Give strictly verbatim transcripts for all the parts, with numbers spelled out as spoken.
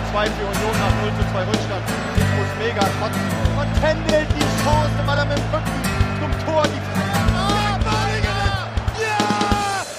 zwei für Union nach null zu zwei Rückstand. Ich muss mega kotzen. Und Kendall die Chance, weil er mit dem Rücken zum Tor die Ah, ja!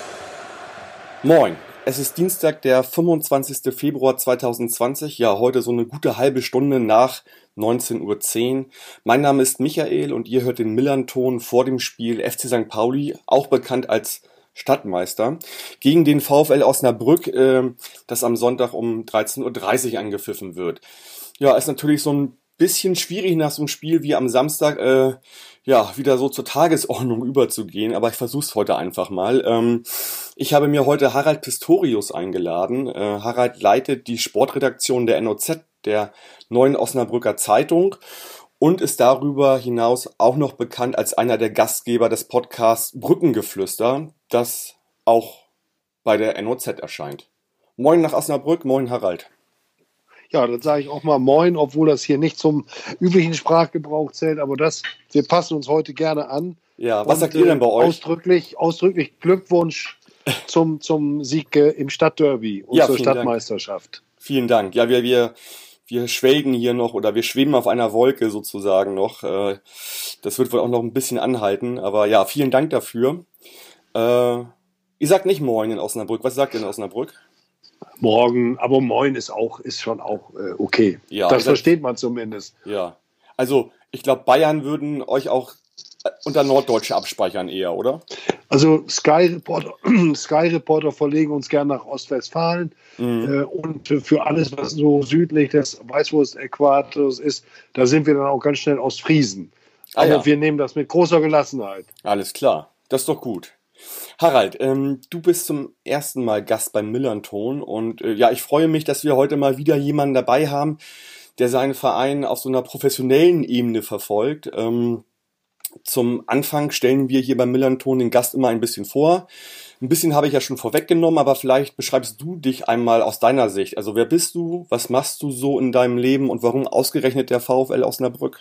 Moin, es ist Dienstag, der fünfundzwanzigster Februar zweitausendzwanzig. Ja, heute so eine gute halbe Stunde nach neunzehn Uhr zehn. Mein Name ist Michael und ihr hört den Millern-Ton vor dem Spiel F C Sankt Pauli, auch bekannt als Stadtmeister, gegen den VfL Osnabrück, äh, das am Sonntag um dreizehn Uhr dreißig angepfiffen wird. Ja, ist natürlich so ein bisschen schwierig nach so einem Spiel wie am Samstag, äh, ja, wieder so zur Tagesordnung überzugehen, aber ich versuch's heute einfach mal. Ähm, ich habe mir heute Harald Pistorius eingeladen. Äh, Harald leitet die Sportredaktion der N O Z, der Neuen Osnabrücker Zeitung, und ist darüber hinaus auch noch bekannt als einer der Gastgeber des Podcasts Brückengeflüster, das auch bei der N O Z erscheint. Moin nach Osnabrück, moin Harald. Ja, dann sage ich auch mal Moin, obwohl das hier nicht zum üblichen Sprachgebrauch zählt, aber das, wir passen uns heute gerne an. Ja, was und, sagt ihr denn bei euch? Ausdrücklich, ausdrücklich Glückwunsch zum, zum Sieg äh, im Stadtderby und ja, zur vielen Stadtmeisterschaft. Dank. Vielen Dank. Ja, wir, wir, wir schwelgen hier noch oder wir schweben auf einer Wolke sozusagen noch. Äh, das wird wohl auch noch ein bisschen anhalten, aber ja, vielen Dank dafür. Äh, ihr sagt nicht Moin in Osnabrück. Was sagt ihr in Osnabrück? Morgen, aber Moin ist auch, ist schon auch äh, okay. Ja, das das versteht man zumindest. Ja, also ich glaube, Bayern würden euch auch unter Norddeutsche abspeichern eher, oder? Also Sky Reporter, Sky Reporter verlegen uns gern nach Ostwestfalen Mhm. äh, und für alles, was so südlich des Weißwurst-Äquators ist, da sind wir dann auch ganz schnell Ostfriesen. Ah, Aber ja. wir nehmen das mit großer Gelassenheit. Alles klar, das ist doch gut. Harald, ähm, du bist zum ersten Mal Gast beim Millern-Ton und äh, ja, ich freue mich, dass wir heute mal wieder jemanden dabei haben, der seinen Verein auf so einer professionellen Ebene verfolgt. Ähm, zum Anfang stellen wir hier beim Millern-Ton den Gast immer ein bisschen vor. Ein bisschen habe ich ja schon vorweggenommen, aber vielleicht beschreibst du dich einmal aus deiner Sicht. Also wer bist du, was machst du so in deinem Leben und warum ausgerechnet der VfL Osnabrück?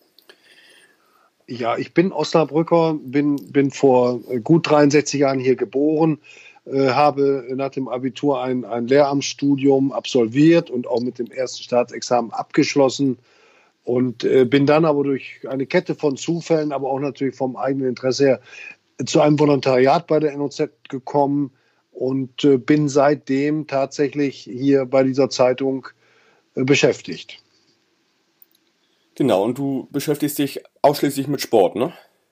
Ja, ich bin Osnabrücker, bin, bin vor gut dreiundsechzig Jahren hier geboren, äh, habe nach dem Abitur ein, ein Lehramtsstudium absolviert und auch mit dem ersten Staatsexamen abgeschlossen und äh, bin dann aber durch eine Kette von Zufällen, aber auch natürlich vom eigenen Interesse her, zu einem Volontariat bei der N O Z gekommen und äh, bin seitdem tatsächlich hier bei dieser Zeitung äh, beschäftigt. Genau, und du beschäftigst dich ausschließlich mit Sport, ne?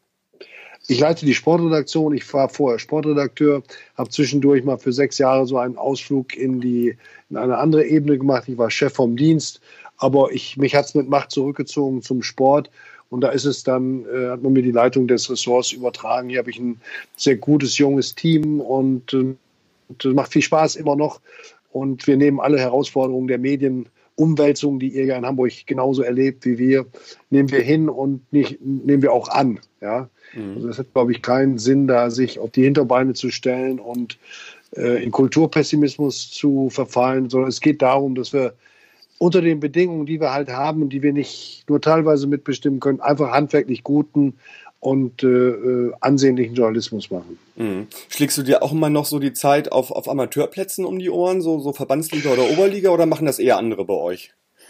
Ich leite die Sportredaktion, ich war vorher Sportredakteur, habe zwischendurch mal für sechs Jahre so einen Ausflug in, die, in eine andere Ebene gemacht. Ich war Chef vom Dienst, aber ich, mich hat es mit Macht zurückgezogen zum Sport. Und da ist es dann, äh, hat man mir die Leitung des Ressorts übertragen. Hier habe ich ein sehr gutes, junges Team und äh, das macht viel Spaß immer noch. Und wir nehmen alle Herausforderungen der Medien, Umwälzungen, die ihr ja in Hamburg genauso erlebt wie wir, nehmen wir hin und nicht, nehmen wir auch an. Ja? Mhm. Also es hat, glaube ich, keinen Sinn, da sich auf die Hinterbeine zu stellen und äh, in Kulturpessimismus zu verfallen, sondern es geht darum, dass wir unter den Bedingungen, die wir halt haben und die wir nicht nur teilweise mitbestimmen können, einfach handwerklich guten und äh, ansehnlichen Journalismus machen. Mhm. Schlägst du dir auch immer noch so die Zeit auf, auf Amateurplätzen um die Ohren, so, so Verbandsliga oder Oberliga, oder machen das eher andere bei euch?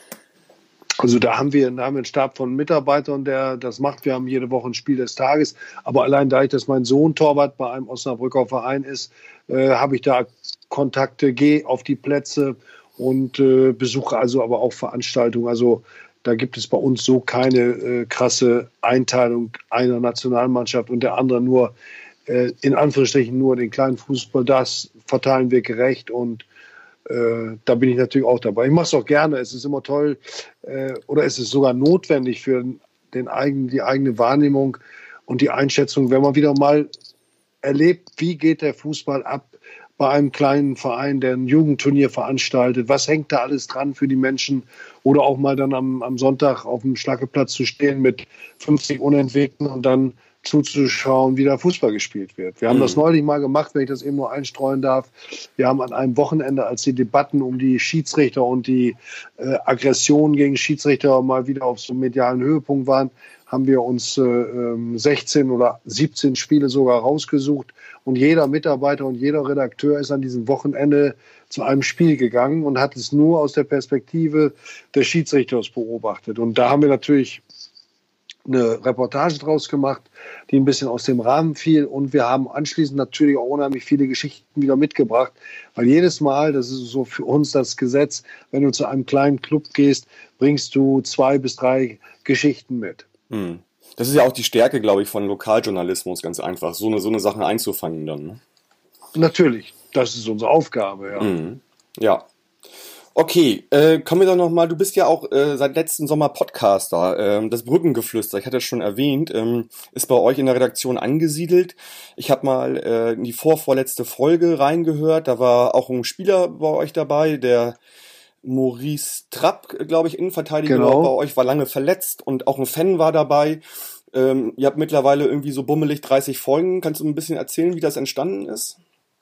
Also da haben wir, da haben wir einen Stab von Mitarbeitern, der das macht. Wir haben jede Woche ein Spiel des Tages. Aber allein dadurch, dass mein Sohn Torwart bei einem Osnabrücker Verein ist, äh, habe ich da Kontakte, gehe auf die Plätze und äh, besuche also aber auch Veranstaltungen. Also da gibt es bei uns so keine äh, krasse Einteilung einer Nationalmannschaft und der anderen nur, äh, in Anführungsstrichen nur den kleinen Fußball. Das verteilen wir gerecht und äh, da bin ich natürlich auch dabei. Ich mache es auch gerne. Es ist immer toll äh, oder es ist sogar notwendig für den eigenen, die eigene Wahrnehmung und die Einschätzung, wenn man wieder mal erlebt, wie geht der Fußball ab bei einem kleinen Verein, der ein Jugendturnier veranstaltet. Was hängt da alles dran für die Menschen? Oder auch mal dann am, am Sonntag auf dem Schlackelplatz zu stehen mit fünfzig Unentwickelten und dann zuzuschauen, wie da Fußball gespielt wird. Wir haben mhm. das neulich mal gemacht, wenn ich das eben nur einstreuen darf. Wir haben an einem Wochenende, als die Debatten um die Schiedsrichter und die äh, Aggression gegen Schiedsrichter mal wieder auf so einem medialen Höhepunkt waren, haben wir uns äh, sechzehn oder siebzehn Spiele sogar rausgesucht. Und jeder Mitarbeiter und jeder Redakteur ist an diesem Wochenende zu einem Spiel gegangen und hat es nur aus der Perspektive des Schiedsrichters beobachtet. Und da haben wir natürlich eine Reportage draus gemacht, die ein bisschen aus dem Rahmen fiel. Und wir haben anschließend natürlich auch unheimlich viele Geschichten wieder mitgebracht. Weil jedes Mal, das ist so für uns das Gesetz, wenn du zu einem kleinen Club gehst, bringst du zwei bis drei Geschichten mit. Hm. Das ist ja auch die Stärke, glaube ich, von Lokaljournalismus, ganz einfach, so eine, so eine Sache einzufangen dann. Ne? Natürlich, das ist unsere Aufgabe, ja. Hm. Ja. Okay, äh, kommen wir doch nochmal, du bist ja auch äh, seit letzten Sommer Podcaster, ähm, das Brückengeflüster, ich hatte es schon erwähnt, ähm, ist bei euch in der Redaktion angesiedelt. Ich habe mal äh, in die vorvorletzte Folge reingehört, da war auch ein Spieler bei euch dabei, der Maurice Trapp, glaube ich, Innenverteidiger Genau. bei euch, war lange verletzt und auch ein Fan war dabei. Ähm, ihr habt mittlerweile irgendwie so bummelig dreißig Folgen, kannst du ein bisschen erzählen, wie das entstanden ist?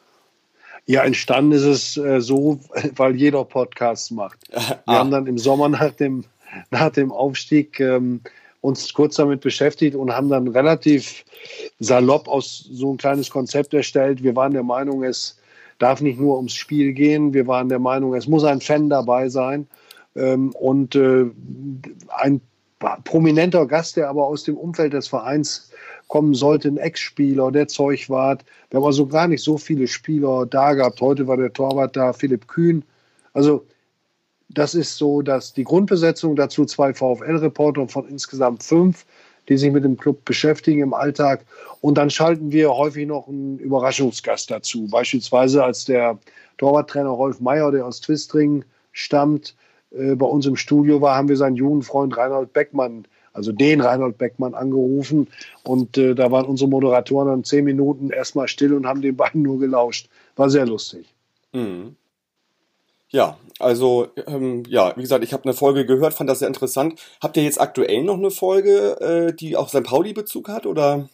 Ja, entstanden ist es äh, so, weil jeder Podcast macht. Wir Ah. haben dann im Sommer nach dem, nach dem Aufstieg ähm, uns kurz damit beschäftigt und haben dann relativ salopp aus so ein kleines Konzept erstellt. Wir waren der Meinung, es darf nicht nur ums Spiel gehen. Wir waren der Meinung, es muss ein Fan dabei sein. Ähm, und äh, ein prominenter Gast, der aber aus dem Umfeld des Vereins kommen sollte, ein Ex-Spieler, der Zeugwart. Wir haben also gar nicht so viele Spieler da gehabt. Heute war der Torwart da, Philipp Kühn. Also das ist so, dass die Grundbesetzung, dazu zwei VfL-Reporter von insgesamt fünf, die sich mit dem Club beschäftigen im Alltag. Und dann schalten wir häufig noch einen Überraschungsgast dazu. Beispielsweise als der Torwarttrainer Rolf Meyer, der aus Twistringen stammt, äh, bei uns im Studio war, haben wir seinen jungen Freund Reinhold Beckmann, also den Reinhold Beckmann, angerufen. Und äh, da waren unsere Moderatoren dann zehn Minuten erstmal still und haben den beiden nur gelauscht. War sehr lustig. Mhm. Ja, also, ähm, ja, wie gesagt, ich habe eine Folge gehört, fand das sehr interessant. Habt ihr jetzt aktuell noch eine Folge, äh, die auch Sankt Pauli-Bezug hat, oder?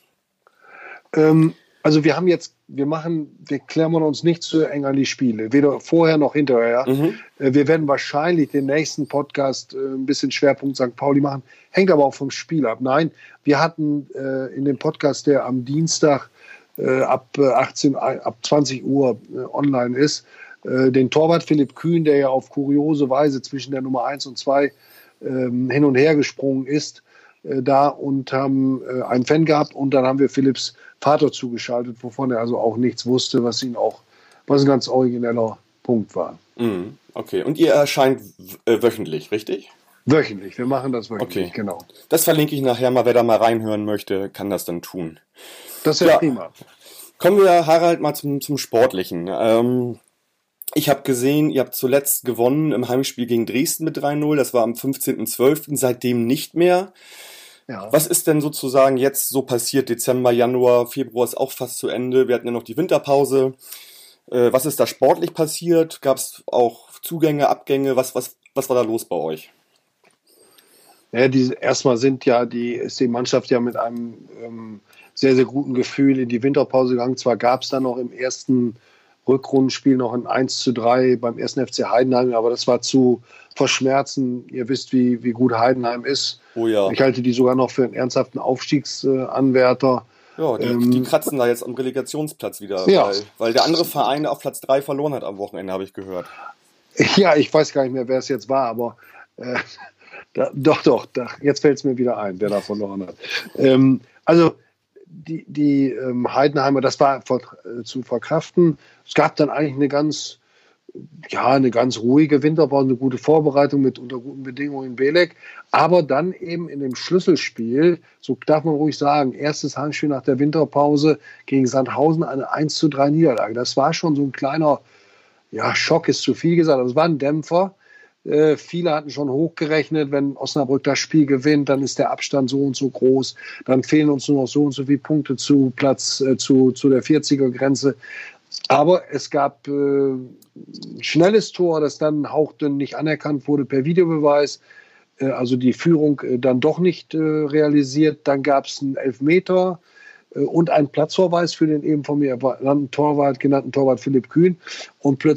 Ähm, also wir haben jetzt, wir machen, wir klammern uns nicht zu eng an die Spiele, weder vorher noch hinterher. Mhm. Äh, wir werden wahrscheinlich den nächsten Podcast äh, ein bisschen Schwerpunkt Sankt Pauli machen, hängt aber auch vom Spiel ab. Nein, wir hatten äh, in dem Podcast, der am Dienstag äh, ab äh, achtzehn, ab zwanzig Uhr äh, online ist, äh, den Torwart Philipp Kühn, der ja auf kuriose Weise zwischen der Nummer eins und zwei ähm, hin und her gesprungen ist, äh, da und haben äh, einen Fan gehabt und dann haben wir Philipps Vater zugeschaltet, wovon er also auch nichts wusste, was ihn auch, was ein ganz origineller Punkt war. Mhm. Okay, und ihr erscheint w- äh, wöchentlich, richtig? Wöchentlich, wir machen das wöchentlich, Okay. genau. Das verlinke ich nachher mal, wer da mal reinhören möchte, kann das dann tun. Das ist ja, Ja. prima. Kommen wir, Harald, mal zum, zum Sportlichen. Ähm, ich habe gesehen, ihr habt zuletzt gewonnen im Heimspiel gegen Dresden mit drei null, das war am fünfzehnten zwölften, seitdem nicht mehr. Ja. Was ist denn sozusagen jetzt so passiert? Dezember, Januar, Februar ist auch fast zu Ende. Wir hatten ja noch die Winterpause. Äh, was ist da sportlich passiert? Gab es auch Zugänge, Abgänge? Was, was, was war da los bei euch? Ja, die, erstmal sind ja die, ist die Mannschaft ja mit einem ähm, sehr, sehr guten Gefühl in die Winterpause gegangen. Zwar gab es dann noch im ersten Rückrundenspiel noch ein eins zu drei beim ersten F C Heidenheim, aber das war zu verschmerzen. Ihr wisst, wie, wie gut Heidenheim ist. Oh ja. Ich halte die sogar noch für einen ernsthaften Aufstiegsanwärter. Ja, die, Ähm, die kratzen da jetzt am Relegationsplatz wieder, Ja. weil, weil der andere Verein auf Platz drei verloren hat am Wochenende, habe ich gehört. Ja, ich weiß gar nicht mehr, wer es jetzt war, aber äh, da, doch, doch, da, jetzt fällt es mir wieder ein, wer da verloren hat. Ähm, also die, die ähm, Heidenheimer, das war ver, äh, zu verkraften. Es gab dann eigentlich eine ganz, ja, eine ganz ruhige Winterpause, eine gute Vorbereitung mit unter guten Bedingungen in Belek. Aber dann eben in dem Schlüsselspiel, so darf man ruhig sagen, erstes Heimspiel nach der Winterpause gegen Sandhausen, eine eins zu drei Niederlage. Das war schon so ein kleiner, ja, Schock ist zu viel gesagt, aber es war ein Dämpfer. Äh, viele hatten schon hochgerechnet, wenn Osnabrück das Spiel gewinnt, dann ist der Abstand so und so groß, dann fehlen uns nur noch so und so viele Punkte zu Platz, äh, zu, zu der vierziger-Grenze. Aber es gab äh, ein schnelles Tor, das dann hauchdünn nicht anerkannt wurde per Videobeweis, äh, also die Führung äh, dann doch nicht äh, realisiert. Dann gab es einen Elfmeter äh, und einen Platzverweis für den eben von mir genannten Torwart, genannten Torwart Philipp Kühn. Und plötzlich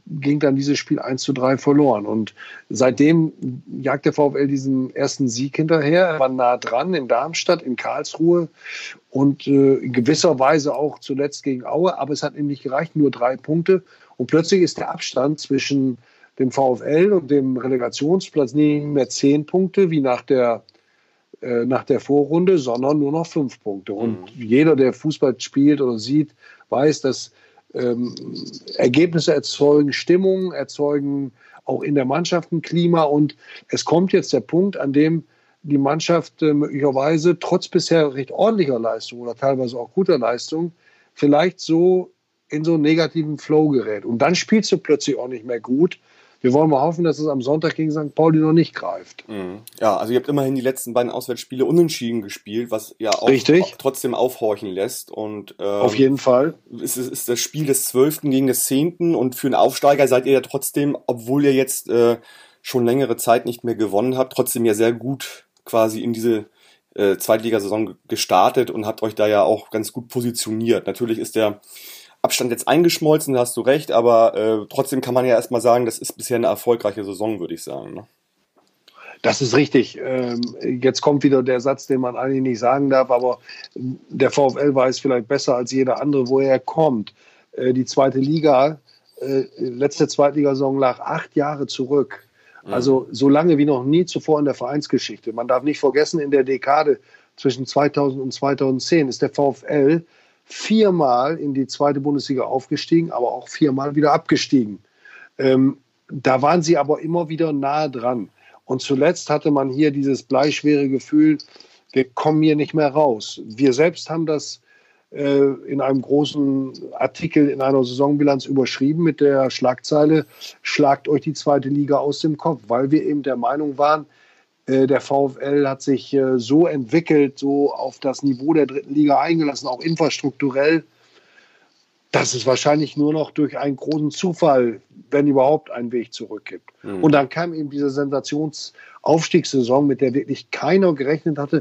ging dann dieses Spiel eins zu drei verloren. Und seitdem jagt der VfL diesen ersten Sieg hinterher. Er war nah dran in Darmstadt, in Karlsruhe und äh, in gewisser Weise auch zuletzt gegen Aue. Aber es hat ihm nicht gereicht, nur drei Punkte. Und plötzlich ist der Abstand zwischen dem VfL und dem Relegationsplatz nicht mehr zehn Punkte wie nach der, äh, nach der Vorrunde, sondern nur noch fünf Punkte. Und mhm. jeder, der Fußball spielt oder sieht, weiß, dass Ähm, Ergebnisse erzeugen Stimmung, erzeugen auch in der Mannschaft ein Klima und es kommt jetzt der Punkt, an dem die Mannschaft äh, möglicherweise trotz bisher recht ordentlicher Leistung oder teilweise auch guter Leistung vielleicht so in so einen negativen Flow gerät. Und dann spielst du plötzlich auch nicht mehr gut. Wir wollen mal hoffen, dass es am Sonntag gegen Sankt Pauli noch nicht greift. Mhm. Ja, also ihr habt immerhin die letzten beiden Auswärtsspiele unentschieden gespielt, was ja auch Richtig. trotzdem aufhorchen lässt. Und ähm, auf jeden Fall. Es ist, ist das Spiel des Zwölften gegen des Zehnten und für einen Aufsteiger seid ihr ja trotzdem, obwohl ihr jetzt äh, schon längere Zeit nicht mehr gewonnen habt, trotzdem ja sehr gut quasi in diese äh, Zweitligasaison gestartet und habt euch da ja auch ganz gut positioniert. Natürlich ist der Abstand jetzt eingeschmolzen, da hast du recht, aber äh, trotzdem kann man ja erstmal sagen, das ist bisher eine erfolgreiche Saison, würde ich sagen. Ne? Das ist richtig. Ähm, jetzt kommt wieder der Satz, den man eigentlich nicht sagen darf, aber der VfL weiß vielleicht besser als jeder andere, woher er kommt. Äh, die zweite Liga, äh, letzte Zweitligasaison lag acht Jahre zurück. Mhm. Also so lange wie noch nie zuvor in der Vereinsgeschichte. Man darf nicht vergessen, in der Dekade zwischen zweitausend und zweitausendzehn ist der VfL viermal in die zweite Bundesliga aufgestiegen, aber auch viermal wieder abgestiegen. Ähm, da waren sie aber immer wieder nah dran. Und zuletzt hatte man hier dieses bleischwere Gefühl, wir kommen hier nicht mehr raus. Wir selbst haben das äh, in einem großen Artikel in einer Saisonbilanz überschrieben mit der Schlagzeile, schlagt euch die zweite Liga aus dem Kopf, weil wir eben der Meinung waren, der VfL hat sich so entwickelt, so auf das Niveau der dritten Liga eingelassen, auch infrastrukturell, dass es wahrscheinlich nur noch durch einen großen Zufall, wenn überhaupt, einen Weg zurück gibt. Mhm. Und dann kam eben diese Sensationsaufstiegssaison, mit der wirklich keiner gerechnet hatte,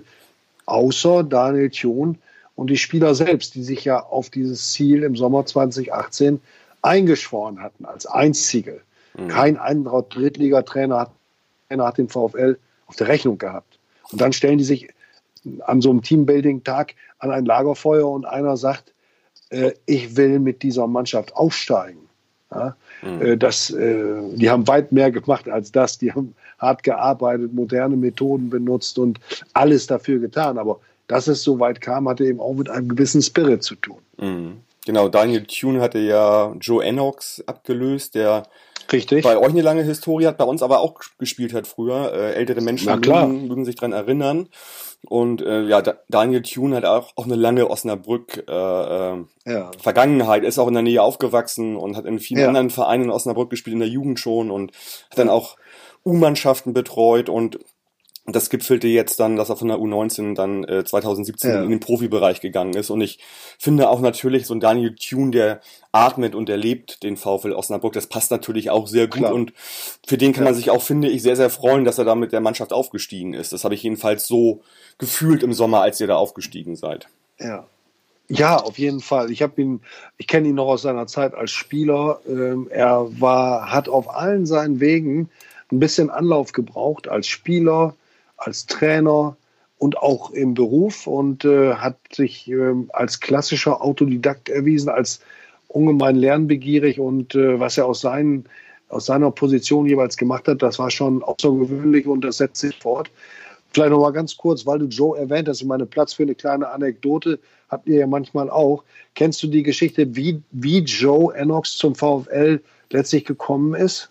außer Daniel Thun und die Spieler selbst, die sich ja auf dieses Ziel im Sommer zweitausendachtzehn eingeschworen hatten, als einzige. Mhm. Kein anderer Drittligatrainer hat, hat den VfL auf der Rechnung gehabt. Und dann stellen die sich an so einem Teambuilding-Tag an ein Lagerfeuer und einer sagt, äh, ich will mit dieser Mannschaft aufsteigen. Ja? Mhm. Äh, das, äh, die haben weit mehr gemacht als das. Die haben hart gearbeitet, moderne Methoden benutzt und alles dafür getan. Aber dass es so weit kam, hatte eben auch mit einem gewissen Spirit zu tun. Mhm. Genau, Daniel Thun hatte ja Joe Ennox abgelöst, der Richtig. Bei euch eine lange Historie hat, bei uns aber auch gespielt hat früher. Äh, ältere Menschen mögen, mögen sich dran erinnern. Und äh, ja, da, Daniel Thun hat auch, auch eine lange Osnabrück äh, äh, ja. Vergangenheit, ist auch in der Nähe aufgewachsen und hat in vielen ja. anderen Vereinen in Osnabrück gespielt, in der Jugend schon und hat dann auch U-Mannschaften betreut und das gipfelte jetzt dann, dass er von der U neunzehn dann äh, zweitausendsiebzehn ja. in den Profibereich gegangen ist. Und ich finde auch natürlich, so ein Daniel Thun, der atmet und der lebt den VfL Osnabrück, das passt natürlich auch sehr gut. Klar. Und für den kann ja. man sich auch, finde ich, sehr, sehr freuen, dass er da mit der Mannschaft aufgestiegen ist. Das habe ich jedenfalls so gefühlt im Sommer, als ihr da aufgestiegen seid. Ja. Ja, auf jeden Fall. Ich habe ihn, ich kenne ihn noch aus seiner Zeit als Spieler. Ähm, er war, hat auf allen seinen Wegen ein bisschen Anlauf gebraucht als Spieler, als Trainer und auch im Beruf und äh, hat sich äh, als klassischer Autodidakt erwiesen, als ungemein lernbegierig und äh, was er aus, seinen, aus seiner Position jeweils gemacht hat, das war schon außergewöhnlich und das setzt sich fort. Vielleicht noch mal ganz kurz, weil du Joe erwähnt hast, ich meine, Platz für eine kleine Anekdote habt ihr ja manchmal auch. Kennst du die Geschichte, wie, wie Joe Ennox zum VfL letztlich gekommen ist?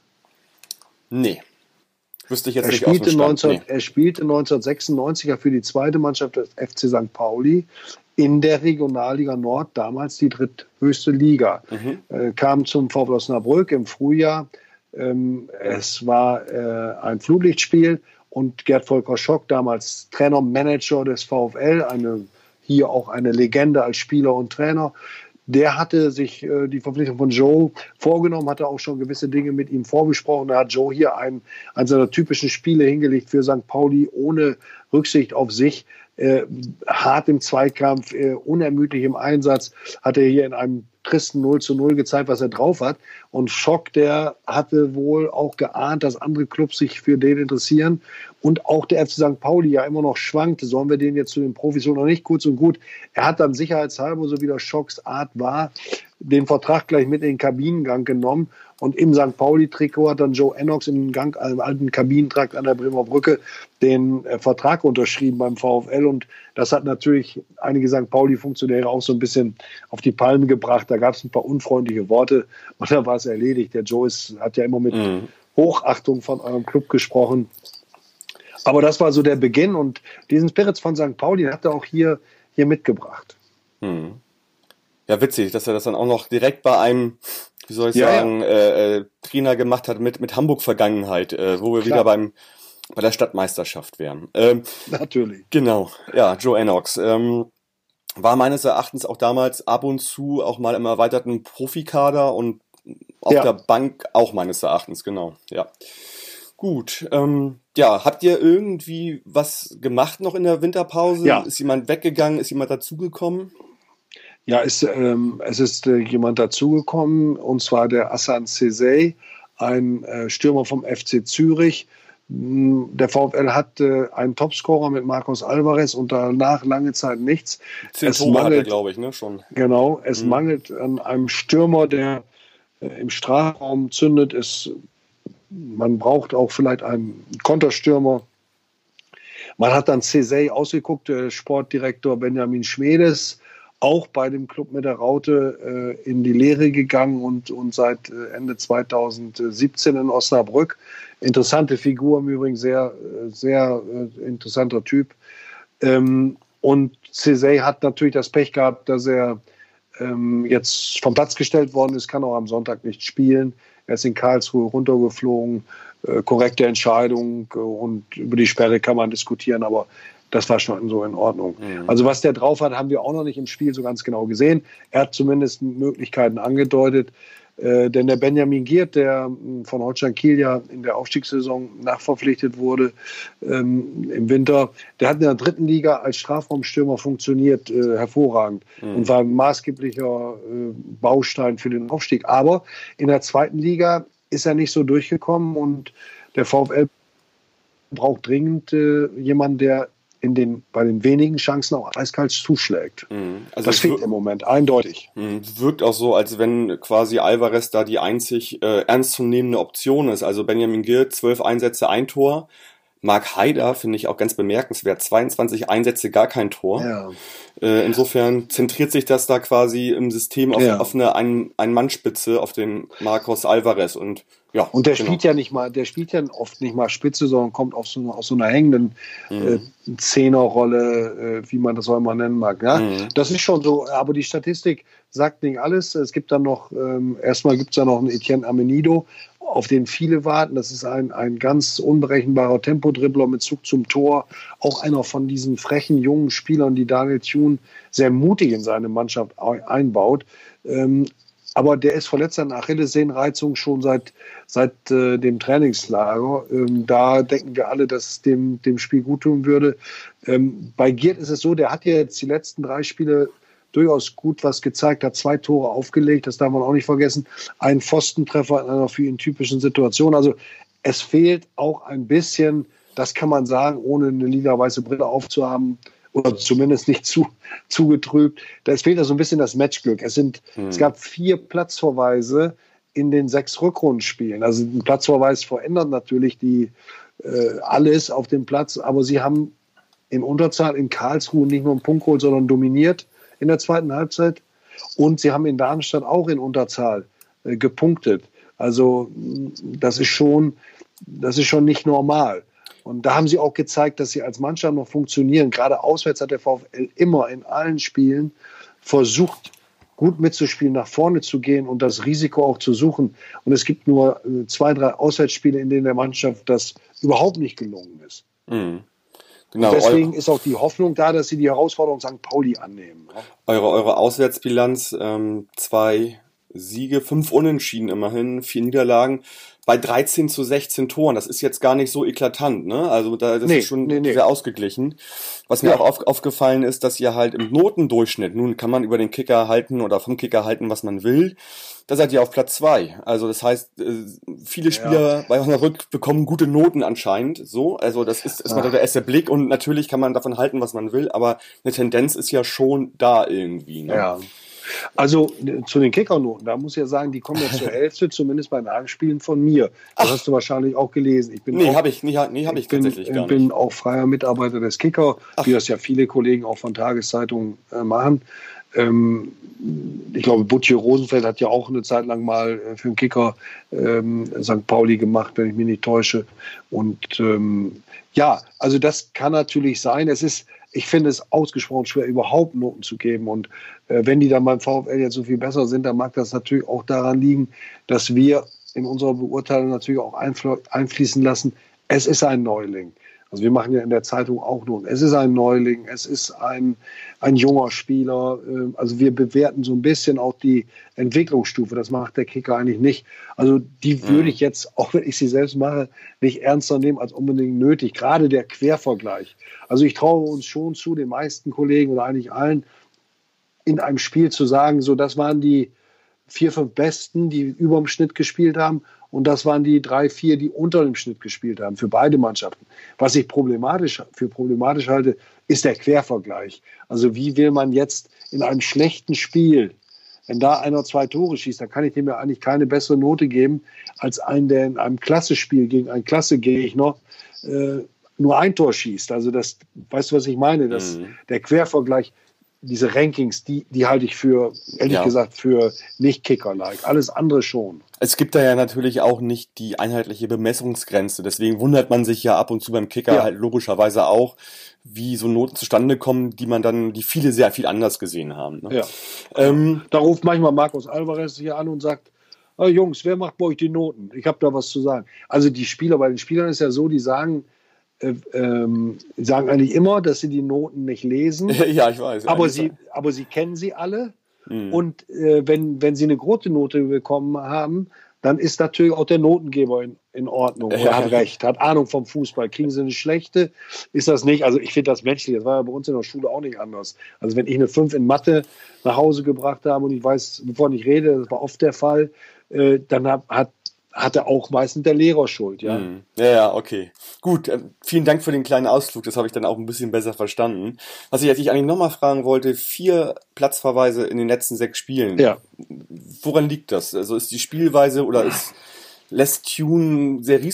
Nee. Wüsste ich jetzt er, nicht spielte aus dem Stand, neunzehn, nee. er spielte neunzehnhundertsechsundneunzig für die zweite Mannschaft des F C Sankt Pauli in der Regionalliga Nord, damals die dritthöchste Liga. Mhm. Äh, kam zum VfL Osnabrück im Frühjahr. Ähm, es war äh, ein Flutlichtspiel und Gerd Volker Schock, damals Trainer, Manager des VfL, eine, hier auch eine Legende als Spieler und Trainer, der hatte sich äh, die Verpflichtung von Joe vorgenommen, hatte auch schon gewisse Dinge mit ihm vorbesprochen. Da hat Joe hier einen, einen seiner typischen Spiele hingelegt für Sankt Pauli, ohne Rücksicht auf sich, äh, hart im Zweikampf, äh, unermüdlich im Einsatz, hat er hier in einem tristen null zu null gezeigt, was er drauf hat. Und Schock, der hatte wohl auch geahnt, dass andere Clubs sich für den interessieren. Und auch der F C Sankt Pauli ja immer noch schwankte. Sollen wir den jetzt zu den Profis oder nicht? Kurz und gut. Er hat dann sicherheitshalber, so wie das Schocks Art war, den Vertrag gleich mit in den Kabinengang genommen. Und im Sankt Pauli-Trikot hat dann Joe Ennox im Gang, im alten Kabinentrakt an der Bremer Brücke, den äh, Vertrag unterschrieben beim VfL. Und das hat natürlich einige Sankt Pauli-Funktionäre auch so ein bisschen auf die Palme gebracht. Da gab es ein paar unfreundliche Worte und dann war es erledigt. Der Joe ist, hat ja immer mit mhm. Hochachtung von eurem Club gesprochen. Aber das war so der Beginn und diesen Spirit von Sankt Pauli hat er auch hier, hier mitgebracht. Mhm. Ja, witzig, dass er das dann auch noch direkt bei einem, wie soll ich ja, sagen, ja. Äh, äh, Trainer gemacht hat mit, mit Hamburg-Vergangenheit, äh, wo wir Klar. wieder beim bei der Stadtmeisterschaft wären. Ähm, Natürlich. Genau, ja, Joe Ennox. Ähm, war meines Erachtens auch damals ab und zu auch mal im erweiterten Profikader und auf ja. der Bank auch meines Erachtens, genau, ja. Gut, ähm, ja, habt ihr irgendwie was gemacht noch in der Winterpause? Ja. Ist jemand weggegangen? Ist jemand dazugekommen? Ja, es, ähm, es ist äh, jemand dazugekommen, und zwar der Hassan Cezay, ein äh, Stürmer vom F C Zürich. Der VfL hatte einen Topscorer mit Marcos Alvarez und danach lange Zeit nichts. Zehn es Tore mangelt, hat er, glaube ich, ne, schon. Genau, es mhm. mangelt an einem Stürmer, der äh, im Strafraum zündet. Es, man braucht auch vielleicht einen Konterstürmer. Man hat dann Cezay ausgeguckt, der Sportdirektor Benjamin Schmedes, auch bei dem Club mit der Raute äh, in die Lehre gegangen und, und seit äh, Ende zweitausendsiebzehn in Osnabrück. Interessante Figur, im Übrigen sehr, sehr äh, interessanter Typ. Ähm, und Cezay hat natürlich das Pech gehabt, dass er ähm, jetzt vom Platz gestellt worden ist, kann auch am Sonntag nicht spielen. Er ist in Karlsruhe runtergeflogen, äh, korrekte Entscheidung äh, und über die Sperre kann man diskutieren, aber das war schon so in Ordnung. Mhm. Also was der drauf hat, haben wir auch noch nicht im Spiel so ganz genau gesehen. Er hat zumindest Möglichkeiten angedeutet. Äh, denn der Benjamin Giert, der von Holstein Kiel ja in der Aufstiegssaison nachverpflichtet wurde ähm, im Winter, der hat in der dritten Liga als Strafraumstürmer funktioniert, äh, hervorragend. Mhm. Und war ein maßgeblicher äh, Baustein für den Aufstieg. Aber in der zweiten Liga ist er nicht so durchgekommen und der VfL braucht dringend äh, jemanden, der in den, bei den wenigen Chancen auch eiskalt zuschlägt. Mhm. Also das fehlt im Moment, eindeutig. Es wirkt auch so, als wenn quasi Alvarez da die einzig äh, ernstzunehmende Option ist. Also Benjamin Giert, zwölf Einsätze, ein Tor. Marc Haider finde ich auch ganz bemerkenswert, zweiundzwanzig Einsätze, gar kein Tor. Ja. Äh, insofern zentriert sich das da quasi im System auf, ja. auf eine Ein- Ein-Mann-Spitze, auf den Marcos Alvarez und ja. Und der genau. spielt ja nicht mal, der spielt ja oft nicht mal Spitze, sondern kommt auf so eine, aus so einer hängenden mhm. äh, Zehnerrolle, äh, wie man das auch immer nennen mag. Ja? Mhm. Das ist schon so, aber die Statistik sagt nicht alles. Es gibt dann noch, ähm, erstmal gibt es da noch einen Etienne Amenido, auf den viele warten. Das ist ein, ein ganz unberechenbarer Tempodribbler mit Zug zum Tor. Auch einer von diesen frechen jungen Spielern, die Daniel Thune sehr mutig in seine Mannschaft einbaut. Ähm, aber der ist verletzt an Achillessehnenreizung schon seit, seit äh, dem Trainingslager. Ähm, da denken wir alle, dass es dem, dem Spiel gut tun würde. Ähm, bei Giert ist es so, der hat ja jetzt die letzten drei Spiele durchaus gut was gezeigt, hat zwei Tore aufgelegt, das darf man auch nicht vergessen. Ein Pfostentreffer in einer für ihn typischen Situation. Also es fehlt auch ein bisschen, das kann man sagen, ohne eine lila-weiße Brille aufzuhaben, oder zumindest nicht zu, zugetrübt. Da fehlt da so ein bisschen das Matchglück. Es, sind, hm. es gab vier Platzverweise in den sechs Rückrundenspielen. Also ein Platzverweis verändert natürlich die, äh, alles auf dem Platz, aber sie haben in Unterzahl in Karlsruhe nicht nur einen Punkt geholt, sondern dominiert in der zweiten Halbzeit. Und sie haben in Darmstadt auch in Unterzahl äh, gepunktet. Also das ist schon, das ist schon nicht normal. Und da haben sie auch gezeigt, dass sie als Mannschaft noch funktionieren. Gerade auswärts hat der VfL immer in allen Spielen versucht, gut mitzuspielen, nach vorne zu gehen und das Risiko auch zu suchen. Und es gibt nur zwei, drei Auswärtsspiele, in denen der Mannschaft das überhaupt nicht gelungen ist. Mhm. Genau, und deswegen ist auch die Hoffnung da, dass sie die Herausforderung Sankt Pauli annehmen. Eure, eure Auswärtsbilanz, ähm, zwei Siege, fünf Unentschieden immerhin, vier Niederlagen bei dreizehn zu sechzehn Toren. Das ist jetzt gar nicht so eklatant, ne? Also da, das Nee, ist schon nee, nee. sehr ausgeglichen. Was mir Ja. auch auf, aufgefallen ist, dass ihr halt im Notendurchschnitt, nun kann man über den Kicker halten oder vom Kicker halten, was man will, da seid ihr auf Platz zwei. Also das heißt, äh, viele Spieler bei Osnabrück bekommen gute Noten anscheinend. So, also das ist erstmal Ah. der erste Blick und natürlich kann man davon halten, was man will, aber eine Tendenz ist ja schon da irgendwie. Ne? Ja. Also äh, zu den Kickernoten, da muss ich ja sagen, die kommen ja zur Hälfte, zumindest bei Nachspielen von mir. Das hast du wahrscheinlich auch gelesen. Ich bin Nee, auch, habe ich, nee, ha- nee, hab ich, bin, tatsächlich äh, gar bin nicht. auch freier Mitarbeiter des Kicker, Ach. wie das ja viele Kollegen auch von Tageszeitungen äh, machen. Ähm, ich glaube, Butche Rosenfeld hat ja auch eine Zeit lang mal äh, für den Kicker ähm, Sankt Pauli gemacht, wenn ich mich nicht täusche. Und ähm, ja, also das kann natürlich sein. Es ist, ich finde es ausgesprochen schwer, überhaupt Noten zu geben. Und äh, wenn die dann beim VfL jetzt so viel besser sind, dann mag das natürlich auch daran liegen, dass wir in unserer Beurteilung natürlich auch einfl- einfließen lassen, es ist ein Neuling. Also wir machen ja in der Zeitung auch Noten. Es ist ein Neuling, es ist ein, ein junger Spieler. äh, Also wir bewerten so ein bisschen auch die Entwicklungsstufe. Das macht der Kicker eigentlich nicht. Also die würde ich jetzt, auch wenn ich sie selbst mache, nicht ernster nehmen als unbedingt nötig. Gerade der Quervergleich. Also ich traue uns schon zu, den meisten Kollegen oder eigentlich allen, in einem Spiel zu sagen, so das waren die vier, fünf Besten, die über dem Schnitt gespielt haben. Und das waren die drei, vier, die unter dem Schnitt gespielt haben, für beide Mannschaften. Was ich problematisch, für problematisch halte, ist der Quervergleich. Also wie will man jetzt in einem schlechten Spiel, wenn da einer zwei Tore schießt, dann kann ich dem ja eigentlich keine bessere Note geben, als einen, der in einem Klassespiel gegen einen Klassegegner äh, nur ein Tor schießt. Also das, weißt du, was ich meine? Das, Mhm. Der Quervergleich, diese Rankings, die, die halte ich für, ehrlich Ja. gesagt, für nicht Kicker-like. Alles andere schon. Es gibt da ja natürlich auch nicht die einheitliche Bemessungsgrenze. Deswegen wundert man sich ja ab und zu beim Kicker Ja. halt logischerweise auch, wie so Noten zustande kommen, die man dann, die viele sehr viel anders gesehen haben. Ne? Ja. Ähm, Da ruft manchmal Marcos Alvarez hier an und sagt, ah, Jungs, wer macht bei euch die Noten? Ich habe da was zu sagen. Also die Spieler, bei den Spielern ist ja so, die sagen, äh, ähm, sagen eigentlich immer, dass sie die Noten nicht lesen, ja, ich weiß. aber, eigentlich sie, aber sie kennen sie alle. Mhm. Und äh, wenn, wenn sie eine große Note bekommen haben, dann ist natürlich auch der Notengeber in, in Ordnung. Ja. Er hat recht, hat Ahnung vom Fußball. Kriegen sie eine schlechte, ist das nicht. Also ich finde das menschlich. Das war ja bei uns in der Schule auch nicht anders. Also wenn ich eine fünf in Mathe nach Hause gebracht habe und ich weiß, wovon ich rede, das war oft der Fall, äh, dann hat, hat hatte auch meistens der Lehrer Schuld, ja. Mhm. Ja, ja, okay. Gut, äh, vielen Dank für den kleinen Ausflug, das habe ich dann auch ein bisschen besser verstanden. Was ich jetzt ich eigentlich nochmal fragen wollte, vier Platzverweise in den letzten sechs Spielen. Ja. Woran liegt das? Also ist die Spielweise oder ist lässt Tune sehr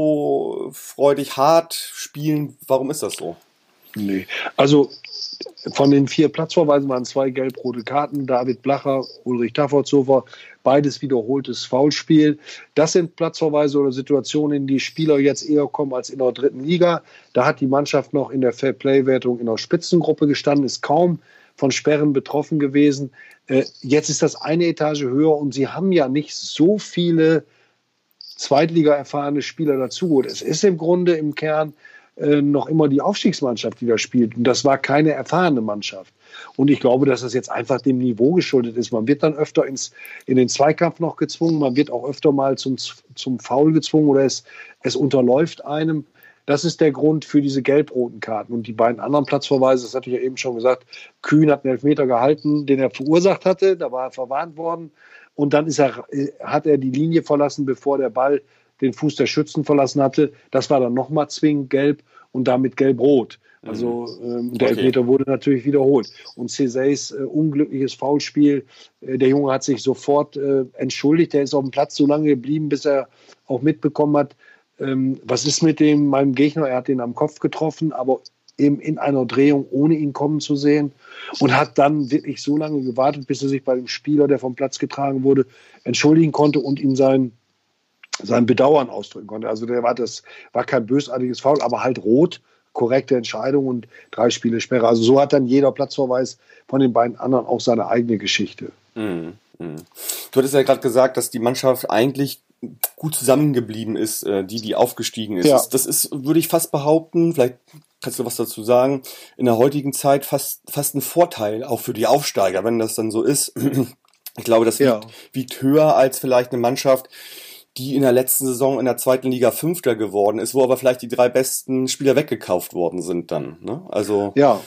risikofreudig hart spielen? Warum ist das so? Nee. Also von den vier Platzverweisen waren zwei gelb-rote Karten, David Blacher, Ulrich Taffertshofer, beides wiederholtes Foulspiel. Das sind Platzverweise oder Situationen, in die Spieler jetzt eher kommen als in der dritten Liga. Da hat die Mannschaft noch in der Fair-Play-Wertung in der Spitzengruppe gestanden, ist kaum von Sperren betroffen gewesen. Äh, jetzt ist das eine Etage höher und sie haben ja nicht so viele Zweitliga-erfahrene Spieler dazu. Es ist im Grunde im Kern äh, noch immer die Aufstiegsmannschaft, die da spielt. Und das war keine erfahrene Mannschaft. Und ich glaube, dass das jetzt einfach dem Niveau geschuldet ist. Man wird dann öfter ins, in den Zweikampf noch gezwungen. Man wird auch öfter mal zum, zum Foul gezwungen oder es, es unterläuft einem. Das ist der Grund für diese gelb-roten Karten. Und die beiden anderen Platzverweise, das hatte ich ja eben schon gesagt, Kühn hat einen Elfmeter gehalten, den er verursacht hatte. Da war er verwarnt worden. Und dann ist er, hat er die Linie verlassen, bevor der Ball den Fuß der Schützen verlassen hatte. Das war dann nochmal zwingend gelb und damit gelb-rot. Also ähm, der Okay. Elfmeter wurde natürlich wiederholt. Und Césays äh, unglückliches Foulspiel, äh, der Junge hat sich sofort äh, entschuldigt. Der ist auf dem Platz so lange geblieben, bis er auch mitbekommen hat, ähm, was ist mit dem meinem Gegner. Er hat ihn am Kopf getroffen, aber eben in einer Drehung, ohne ihn kommen zu sehen. Und hat dann wirklich so lange gewartet, bis er sich bei dem Spieler, der vom Platz getragen wurde, entschuldigen konnte und ihm sein, sein Bedauern ausdrücken konnte. Also der war, das war kein bösartiges Foul, aber halt rot. Korrekte Entscheidung und drei Spiele Sperre. Also so hat dann jeder Platzverweis von den beiden anderen auch seine eigene Geschichte. Mhm. Mhm. Du hattest ja gerade gesagt, dass die Mannschaft eigentlich gut zusammengeblieben ist, äh, die, die aufgestiegen ist. Ja. Das, das ist, würde ich fast behaupten, vielleicht kannst du was dazu sagen, in der heutigen Zeit fast, fast ein Vorteil, auch für die Aufsteiger, wenn das dann so ist. Ich glaube, das Ja. wiegt, wiegt höher als vielleicht eine Mannschaft, die in der letzten Saison in der zweiten Liga Fünfter geworden ist, wo aber vielleicht die drei besten Spieler weggekauft worden sind dann. Ne? Also Ja,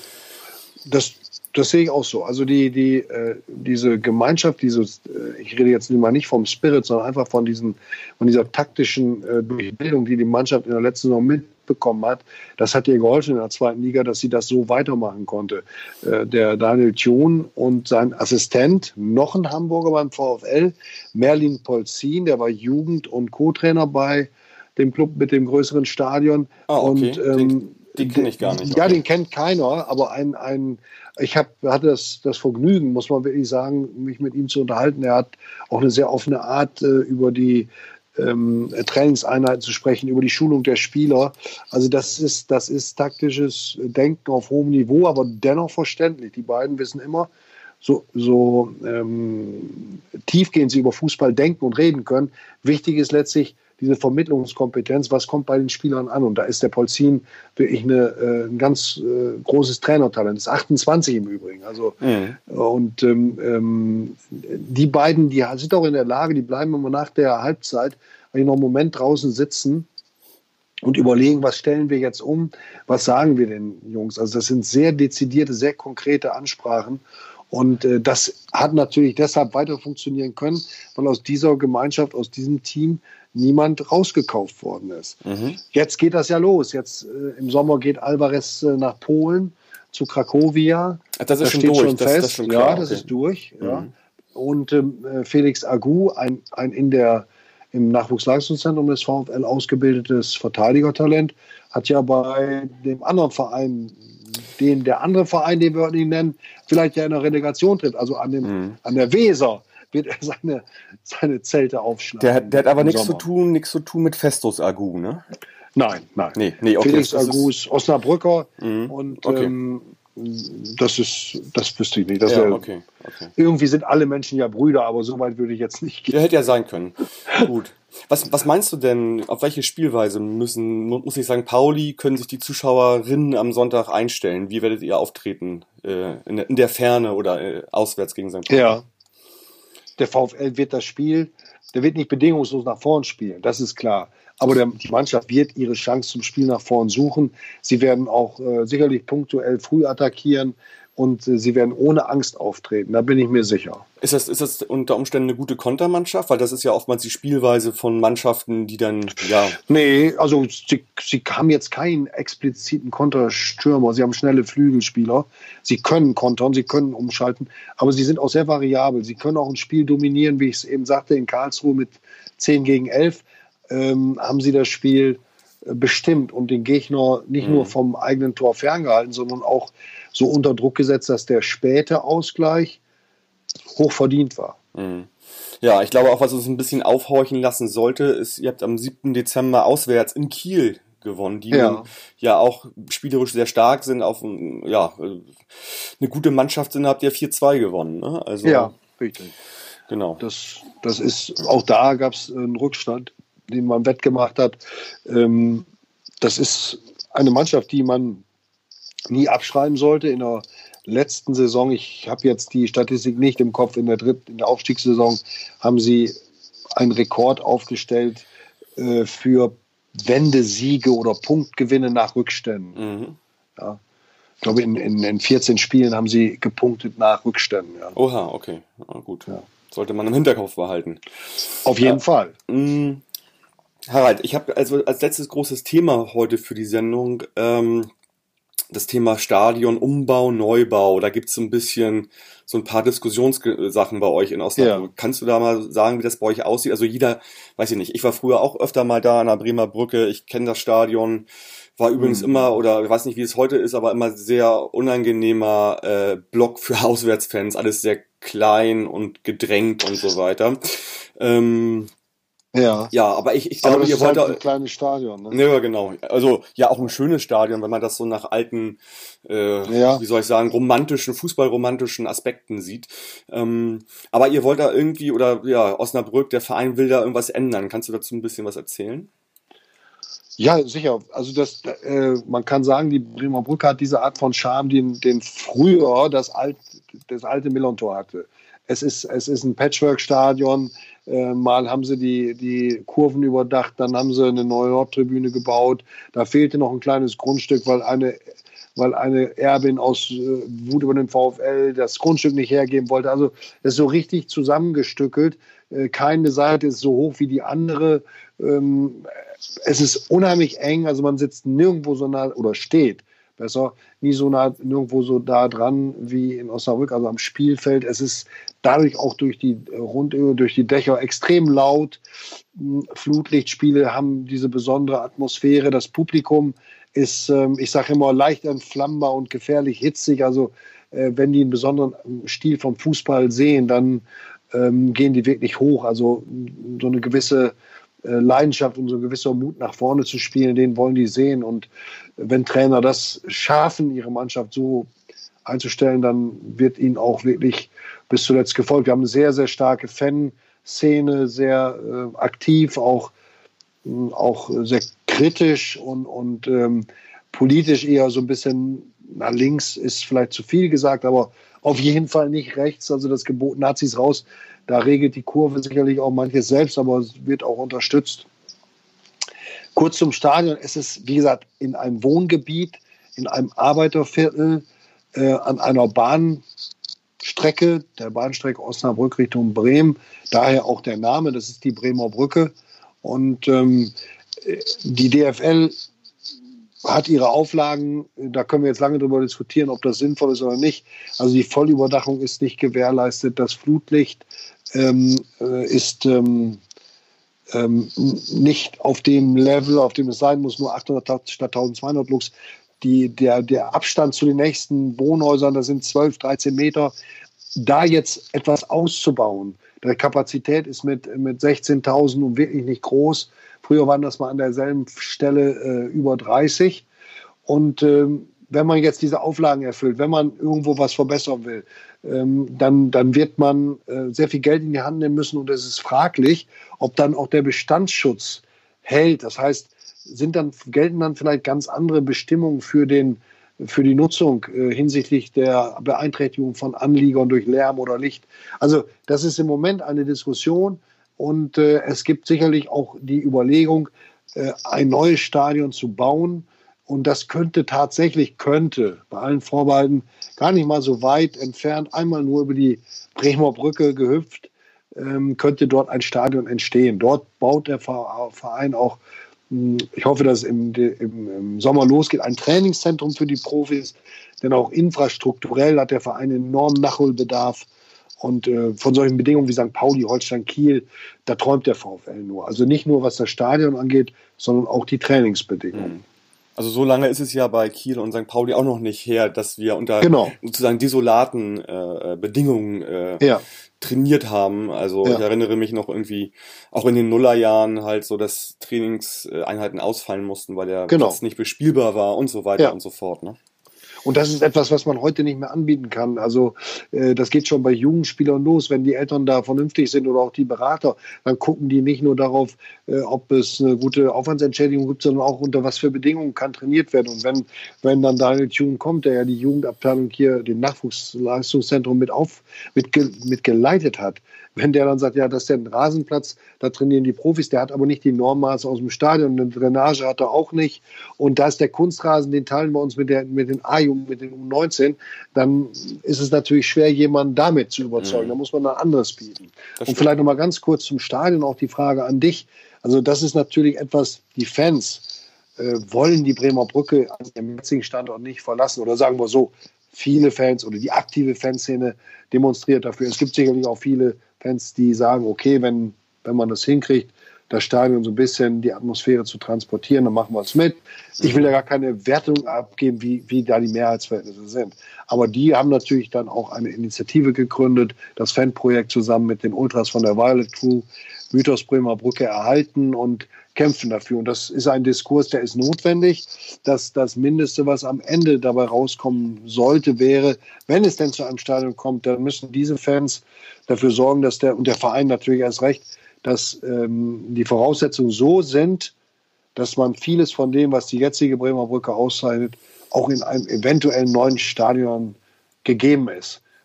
das, das sehe ich auch so. Also die, die, äh, diese Gemeinschaft, dieses, äh, ich rede jetzt mal nicht vom Spirit, sondern einfach von, diesen, von dieser taktischen äh, Durchbildung, die die Mannschaft in der letzten Saison mitbekommen hat, das hat ihr geholfen in der zweiten Liga, dass sie das so weitermachen konnte. Äh, der Daniel Thun und sein Assistent, noch ein Hamburger beim VfL, Merlin Polzin, der war Jugend- und Co-Trainer bei dem Club mit dem größeren Stadion. Ah, okay. Und, ähm, den den kenne ich gar nicht. Ja, Okay. den kennt keiner, aber ein, ein ich hab, hatte das, das Vergnügen, muss man wirklich sagen, mich mit ihm zu unterhalten. Er hat auch eine sehr offene Art, äh, über die ähm, Trainingseinheiten zu sprechen, über die Schulung der Spieler. Also das ist, das ist taktisches Denken auf hohem Niveau, aber dennoch verständlich. Die beiden wissen immer, so, so ähm, tiefgehend sie über Fußball denken und reden können. Wichtig ist letztlich diese Vermittlungskompetenz, was kommt bei den Spielern an? Und da ist der Polzin wirklich eine, äh, ein ganz äh, großes Trainertalent. Ist achtundzwanzig im Übrigen. Also, Mhm. Und ähm, ähm, die beiden, die sind auch in der Lage, die bleiben immer nach der Halbzeit eigentlich noch einen Moment draußen sitzen und überlegen, was stellen wir jetzt um, was sagen wir den Jungs. Also das sind sehr dezidierte, sehr konkrete Ansprachen. Und äh, das hat natürlich deshalb weiter funktionieren können, weil aus dieser Gemeinschaft, aus diesem Team niemand rausgekauft worden ist. Mhm. Jetzt geht das ja los. Jetzt äh, im Sommer geht Alvarez äh, nach Polen zu Cracovia. Ach, das ist Das schon steht durch. schon Das, fest. das ist schon klar. Ja, das Okay. ist durch. Ja. Mhm. Und ähm, äh, Felix Agu, ein, ein in der, im Nachwuchsleistungszentrum des VfL ausgebildetes Verteidigertalent, hat ja bei dem anderen Verein, den der andere Verein, den wir heute nicht nennen, vielleicht ja in der Relegation tritt, also an, dem, Mhm. an der Weser, wird er seine, seine Zelte aufschlagen. Der, hat- der hat aber im nichts zu Sommer. tun, nichts zu tun mit Festus Agu, ne? Nein, nein. Nee, nee, okay. Felix das ist- Agu ist Osnabrücker Mhm. und Okay. ähm, das ist, das wüsste ich nicht. Das Ja, wär- okay, okay. Irgendwie sind alle Menschen ja Brüder, aber so weit würde ich jetzt nicht gehen. Ja, hätte ja sein können. Gut. Was, was meinst du denn, auf welche Spielweise müssen, mu- muss ich sagen, Pauli, können sich die Zuschauerinnen am Sonntag einstellen? Wie werdet ihr auftreten? Äh, in, der, in der Ferne oder äh, auswärts gegen Sankt Pauli? Ja. Der VfL wird das Spiel, der wird nicht bedingungslos nach vorn spielen, das ist klar. Aber der, die Mannschaft wird ihre Chance zum Spiel nach vorn suchen. Sie werden auch äh, sicherlich punktuell früh attackieren und äh, sie werden ohne Angst auftreten, da bin ich mir sicher. Ist das, ist das unter Umständen eine gute Kontermannschaft? Weil das ist ja oftmals die Spielweise von Mannschaften, die dann, ja, Nee, also sie, sie haben jetzt keinen expliziten Konterstürmer. Sie haben schnelle Flügelspieler. Sie können kontern, sie können umschalten, aber sie sind auch sehr variabel. Sie können auch ein Spiel dominieren, wie ich es eben sagte, in Karlsruhe mit zehn gegen elf ähm, haben sie das Spiel äh, bestimmt und den Gegner nicht Mhm. nur vom eigenen Tor ferngehalten, sondern auch so unter Druck gesetzt, dass der späte Ausgleich hoch verdient war. Mhm. Ja, ich glaube auch, was uns ein bisschen aufhorchen lassen sollte, ist, ihr habt am siebten Dezember auswärts in Kiel gewonnen, die Ja. ja, ja auch spielerisch sehr stark sind, auf ein- ja, äh, eine gute Mannschaft sind, habt ihr vier zwei gewonnen. Ne? Also, Ja, richtig. genau. Das, das ist, auch da gab es einen Rückstand, den man wettgemacht hat. Ähm, das ist eine Mannschaft, die man nie abschreiben sollte. In der letzten Saison, ich habe jetzt die Statistik nicht im Kopf, in der dritten, in der Aufstiegssaison haben sie einen Rekord aufgestellt äh, für Wendesiege oder Punktgewinne nach Rückständen. Mhm. Ja. Ich glaube, in, in, in vierzehn Spielen haben sie gepunktet nach Rückständen. Ja. Oha, okay. Ja, gut. Ja. Sollte man im Hinterkopf behalten. Auf jeden Ja. Fall. Mm, Harald, ich habe also als letztes großes Thema heute für die Sendung ähm, das Thema Stadion, Umbau, Neubau. Da gibt's so ein bisschen so ein paar Diskussionssachen bei euch in Osnabrück. Ja. Kannst du da mal sagen, wie das bei euch aussieht? Also jeder, weiß ich nicht, ich war früher auch öfter mal da an der Bremer Brücke. Ich kenne das Stadion. War übrigens Mhm. immer, oder ich weiß nicht, wie es heute ist, aber immer sehr unangenehmer äh, Block für Auswärtsfans. Alles sehr klein und gedrängt und so weiter. Ähm, Ja. ja, aber ich, ich Aber glaube, das ihr ist halt wollt ein kleines Stadion. Ne? ja, genau. Also ja, auch ein schönes Stadion, wenn man das so nach alten, äh, Ja. wie soll ich sagen, romantischen, fußballromantischen Aspekten sieht. Ähm, aber ihr wollt da irgendwie, oder ja, Osnabrück, der Verein will da irgendwas ändern. Kannst du dazu ein bisschen was erzählen? Ja, sicher. Also das, äh, man kann sagen, die Bremer Brücke hat diese Art von Charme, den, den früher das, alt, das alte Millerntor hatte. Es ist, es ist ein Patchwork-Stadion. Äh, mal haben sie die, die Kurven überdacht, dann haben sie eine neue Nordtribüne gebaut. Da fehlte noch ein kleines Grundstück, weil eine, weil eine Erbin aus äh, Wut über den VfL das Grundstück nicht hergeben wollte. Also es ist so richtig zusammengestückelt. Äh, keine Seite ist so hoch wie die andere. Ähm, es ist unheimlich eng, also man sitzt nirgendwo so nah oder steht. Besser, nie so nah, nirgendwo so da dran wie in Osnabrück, also am Spielfeld. Es ist dadurch auch durch die Rundöhe, durch die Dächer extrem laut. Flutlichtspiele haben diese besondere Atmosphäre. Das Publikum ist, ich sage immer, leicht entflammbar und gefährlich hitzig. Also wenn die einen besonderen Stil vom Fußball sehen, dann gehen die wirklich hoch. Also so eine gewisse Leidenschaft und so ein gewisser Mut nach vorne zu spielen, den wollen die sehen. Und wenn Trainer das schaffen, ihre Mannschaft so einzustellen, dann wird ihnen auch wirklich bis zuletzt gefolgt. Wir haben eine sehr, sehr starke Fanszene, sehr äh, aktiv, auch, äh, auch sehr kritisch und, und ähm, politisch eher so ein bisschen, na, links ist vielleicht zu viel gesagt, aber auf jeden Fall nicht rechts. Also das Gebot Nazis raus, da regelt die Kurve sicherlich auch manches selbst, aber es wird auch unterstützt. Kurz zum Stadion. Es ist, wie gesagt, in einem Wohngebiet, in einem Arbeiterviertel, äh, an einer Bahnstrecke, der Bahnstrecke Osnabrück Richtung Bremen. Daher auch der Name, das ist die Bremer Brücke. Und ähm, die D F L hat ihre Auflagen, da können wir jetzt lange darüber diskutieren, ob das sinnvoll ist oder nicht. Also die Vollüberdachung ist nicht gewährleistet, das Flutlicht ähm, ist ähm, ähm, nicht auf dem Level, auf dem es sein muss, nur achthundert statt eintausendzweihundert Lux. Die, der, der Abstand zu den nächsten Wohnhäusern, das sind zwölf, dreizehn Meter. Da jetzt etwas auszubauen, die Kapazität ist mit, mit sechzehntausend und wirklich nicht groß. Früher waren das mal an derselben Stelle äh, über dreißig. Und ähm, wenn man jetzt diese Auflagen erfüllt, wenn man irgendwo was verbessern will, ähm, dann, dann wird man äh, sehr viel Geld in die Hand nehmen müssen. Und es ist fraglich, ob dann auch der Bestandsschutz hält. Das heißt, sind dann, gelten dann vielleicht ganz andere Bestimmungen für, den, für die Nutzung äh, hinsichtlich der Beeinträchtigung von Anliegern durch Lärm oder Licht. Also das ist im Moment eine Diskussion. Und äh, es gibt sicherlich auch die Überlegung, äh, ein neues Stadion zu bauen. Und das könnte tatsächlich, könnte bei allen Vorbehalten gar nicht mal so weit entfernt, einmal nur über die Bremer Brücke gehüpft, ähm, könnte dort ein Stadion entstehen. Dort baut der Verein auch, mh, ich hoffe, dass es im, im, im Sommer losgeht, ein Trainingszentrum für die Profis. Denn auch infrastrukturell hat der Verein enormen Nachholbedarf. Und äh, von solchen Bedingungen wie Sankt Pauli, Holstein, Kiel, da träumt der VfL nur. Also nicht nur, was das Stadion angeht, sondern auch die Trainingsbedingungen. Also so lange ist es ja bei Kiel und Sankt Pauli auch noch nicht her, dass wir unter genau. sozusagen desolaten äh, Bedingungen äh, ja. trainiert haben. Also ja. ich erinnere mich noch irgendwie, auch in den Nullerjahren halt so, dass Trainingseinheiten ausfallen mussten, weil der genau. Platz nicht bespielbar war und so weiter ja. und so fort, ne? Und das ist etwas, was man heute nicht mehr anbieten kann. Also äh, das geht schon bei Jugendspielern los. Wenn die Eltern da vernünftig sind oder auch die Berater, dann gucken die nicht nur darauf, äh, ob es eine gute Aufwandsentschädigung gibt, sondern auch unter was für Bedingungen kann trainiert werden. Und wenn, wenn dann Daniel Thune kommt, der ja die Jugendabteilung hier, den Nachwuchsleistungszentrum mit, auf, mit, ge, mit geleitet hat, wenn der dann sagt, ja, das ist der Rasenplatz, da trainieren die Profis, der hat aber nicht die Normmaße aus dem Stadion, eine Drainage hat er auch nicht. Und da ist der Kunstrasen, den teilen wir uns mit, der, mit den A-Jugend, mit den U neunzehn, dann ist es natürlich schwer, jemanden damit zu überzeugen. Mhm. Da muss man ein anderes bieten. Das Und stimmt. Vielleicht noch mal ganz kurz zum Stadion, auch die Frage an dich. Also das ist natürlich etwas, die Fans äh, wollen die Bremer Brücke an dem jetzigen Standort nicht verlassen. Oder sagen wir so, viele Fans oder die aktive Fanszene demonstriert dafür. Es gibt sicherlich auch viele Fans, die sagen, okay, wenn, wenn man das hinkriegt, das Stadion so ein bisschen die Atmosphäre zu transportieren, dann machen wir es mit. Ich will da gar keine Wertung abgeben, wie, wie da die Mehrheitsverhältnisse sind. Aber die haben natürlich dann auch eine Initiative gegründet, das Fanprojekt zusammen mit den Ultras von der Violet Crew, Mythos Bremer Brücke erhalten und kämpfen dafür. Und das ist ein Diskurs, der ist notwendig. Dass das Mindeste, was am Ende dabei rauskommen sollte, wäre, wenn es denn zu einem Stadion kommt, dann müssen diese Fans dafür sorgen, dass der, und der Verein natürlich erst recht, dass ähm, die Voraussetzungen so sind, dass man vieles von dem, was die jetzige Bremer Brücke auszeichnet, auch in einem eventuellen neuen Stadion gegeben ist.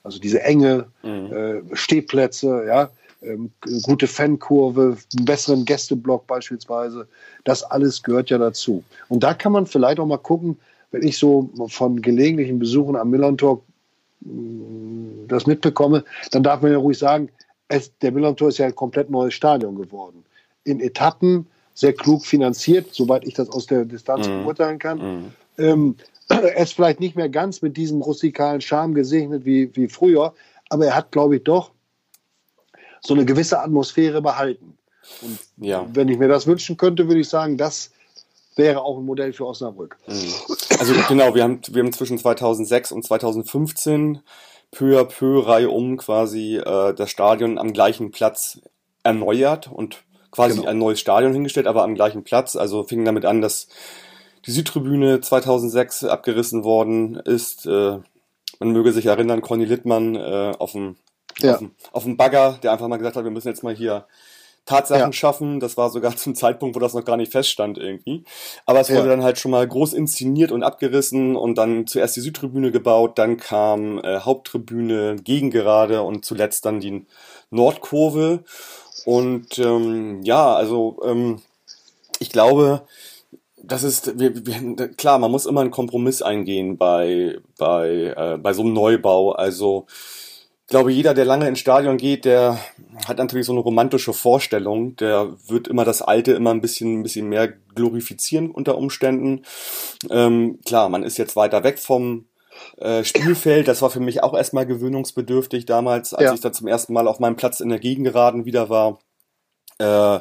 Also diese Enge, Mhm. äh, Stehplätze, ja, ähm, gute Fankurve, einen besseren Gästeblock beispielsweise. Das alles gehört ja dazu. Und da kann man vielleicht auch mal gucken, wenn ich so von gelegentlichen Besuchen am Millerntor mh, das mitbekomme, dann darf man ja ruhig sagen, es, der Millerntor ist ja ein komplett neues Stadion geworden. In Etappen, sehr klug finanziert, soweit ich das aus der Distanz Mhm. beurteilen kann. Mhm. Ähm, er ist vielleicht nicht mehr ganz mit diesem rustikalen Charme gesegnet wie, wie früher, aber er hat, glaube ich, doch so eine gewisse Atmosphäre behalten. Und Ja. wenn ich mir das wünschen könnte, würde ich sagen, das wäre auch ein Modell für Osnabrück. Also genau, wir haben, wir haben zwischen zweitausendsechs und zweitausendfünfzehn peu à peu Reihe um quasi äh, das Stadion am gleichen Platz erneuert und quasi Genau. ein neues Stadion hingestellt, aber am gleichen Platz. Also fing damit an, dass die Südtribüne zweitausendsechs abgerissen worden ist. Äh, man möge sich erinnern, Conny Littmann äh, auf dem Ja. auf dem, auf dem Bagger, der einfach mal gesagt hat, wir müssen jetzt mal hier Tatsachen Ja. schaffen. Das war sogar zum Zeitpunkt, wo das noch gar nicht feststand irgendwie. Aber es wurde Ja. dann halt schon mal groß inszeniert und abgerissen und dann zuerst die Südtribüne gebaut, dann kam äh, Haupttribüne, Gegengerade und zuletzt dann die Nordkurve. Und ähm, ja, also ähm, ich glaube, das ist, wir, wir, klar, man muss immer einen Kompromiss eingehen bei, bei, äh, bei so einem Neubau. Also ich glaube, jeder, der lange ins Stadion geht, der hat natürlich so eine romantische Vorstellung. Der wird immer das Alte immer ein bisschen, ein bisschen mehr glorifizieren unter Umständen. Ähm, klar, man ist jetzt weiter weg vom äh, Spielfeld. Das war für mich auch erstmal gewöhnungsbedürftig damals, als Ja. ich da zum ersten Mal auf meinem Platz in der Gegengeraden wieder war. Äh,